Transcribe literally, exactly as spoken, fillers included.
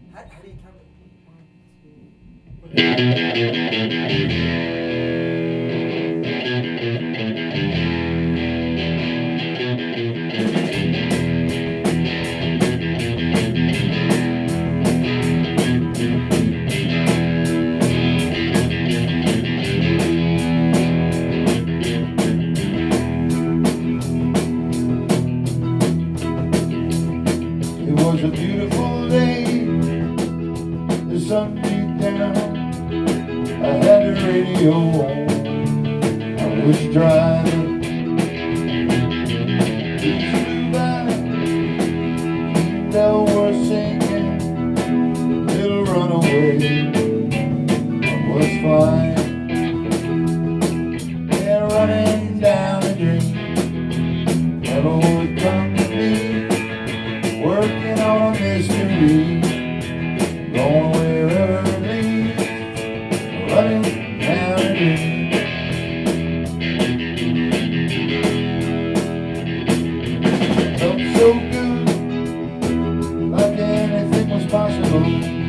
How, how do you count it? It was a beautiful day, the sun beat down, I had the radio on, I was driving. Trees flew by, people were singing, little runaway, I was flying. They're running down a dream, never would come to me. Working on a mystery, going wherever it leads, running down a dream. Felt so good, like anything was possible.